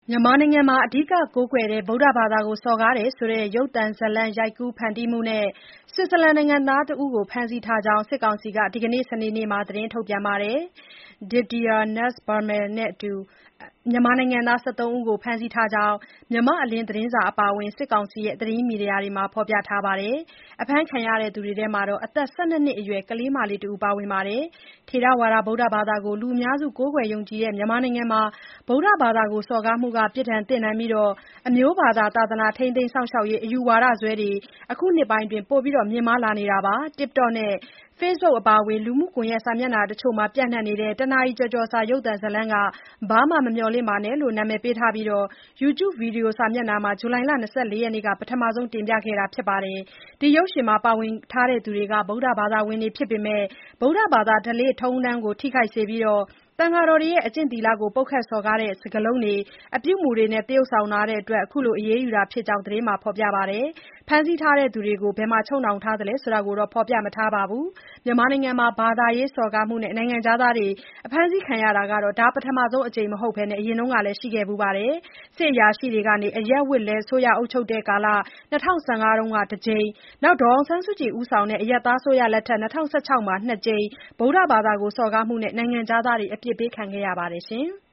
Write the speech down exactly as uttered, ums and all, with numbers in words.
မြန်မာနိုင်ငံမှာ အဓိကကိုးကွယ်တဲ့ ဗုဒ္ဓဘာသာကို စော်ကားတယ်ဆိုတဲ့ ရုပ်သံဇာတ်လမ်း ရိုက်ကူးဖန်တီးမှုနဲ့ ဆွစ်ဇာလန်နိုင်ငံသားတဦးကို ဖမ်းဆီးထားကြောင်း စစ်ကောင်စီက ဒီနေ့ စနေနေ့မှာ သတင်းထုတ်ပြန်ပါတယ်။ Didier Nusburgman နဲ့အတူ မြန်မာနိုင်ငံသား ၁၃ ဦးကို ဖမ်းဆီးထားကြောင်း မြန်မာ့အလင်းသတင်းစာ အပါအဝင် စစ်ကောင်စီရဲ့ သတင်းမီဒီယာတွေမှာ ဖော်ပြထားပါတယ်။ အဖမ်းခံရသူတွေထဲမှာ အသက် ၁၂ နှစ်အရွယ် ကလေးမလေးတဦး ပါဝင်ပါတယ်။ ထေရဝါဒ ဗုဒ္ဓဘာသာကို လူအများစု ကိုးကွယ်ယုံကြည်တဲ့ မြန်မာနိုင်ငံမှာ ဗုဒ္ဓဘာသာကို စော်ကားမှုက ပြစ်ဒဏ်သင့်ပြီး အမျိုးဘာသာ သာသနာ ထိန်းသိမ်းစောင့်ရှောက်ရေး အယူဝါဒစွဲတွေ အခုနှစ်ပိုင်း ပိုမိုမြင့်မားလာနေတာပါ။ TikTok နဲ့ Facebook အပါအဝင် လူမှုကွန်ရက်စာမျက်နှာတချို့မှာ ပျံ့နှံ့နေတဲ့ တနာရီကျော်ကျော်စာ ရုပ်သံဇာတ်လမ်းက ဘာမှမမျှော်လင့်ပါနဲ့လို့ နာမည်ပေးထားပြီး YouTube ဗီဒီယိုစာမျက်နှာမှာ ဇူလိုင်လ ၂၄ ရက်နေ့က ပထမဆုံး တင်ပြခဲ့တာပါ။ ဒီရုပ်ရှင်မှာ ပါဝင်ထားသူတွေဟာ ဗုဒ္ဓဘာသာဝင်တွေဖြစ်ပေမဲ့ ဗုဒ္ဓဘာသာ ဓလေ့ထုံးတမ်းကို ထိခိုက်စေပြီး သံဃာတော်တွေရဲ့ အကျင့်သီလကို ပုတ်ခတ်စော်ကားတဲ့ စကားလုံးတွေ၊ အပြုအမူတွေနဲ့ သရုပ်ဆောင်ထားတဲ့အတွက် အခုလို အရေးယူတာဖြစ်ကြောင်း သတင်းမှာ ဖော်ပြပါတယ်။ ဖမ်းဆီးထားသူတွေကို ဘယ်မှာချုပ်နှောင်ထားတယ်ဆိုတာကိုတော့ ဖော်ပြမထားပါဘူး။ မြန်မာနိုင်ငံမှာ ဘာသာရေးစော်ကားမှုနဲ့ နိုင်ငံခြားသားတွေ ဖမ်းဆီးခံရတာ ဒါပထမဆုံးအကြိမ် မဟုတ်ဘဲ အရင်ကလည်း ရှိခဲ့ဖူးပါတယ်။ စစ်အရာရှိတွေ အရပ်ဝတ်လဲ အစိုးရအုပ်ချုပ်တဲ့ကာလ ၂၀၁၅ က တကြိမ်၊ ဒေါ်အောင်ဆန်းစုကြည် ဦးဆောင်တဲ့ အရပ်သားအစိုးရလက်ထက် ၂၀၁၆ မှာ နှစ်ကြိမ် ဗုဒ္ဓဘာသာကို စော်ကားမှုနဲ့ နိုင်ငံခြားသားတွေ အပြစ်ပေးခံခဲ့ရပါတယ်။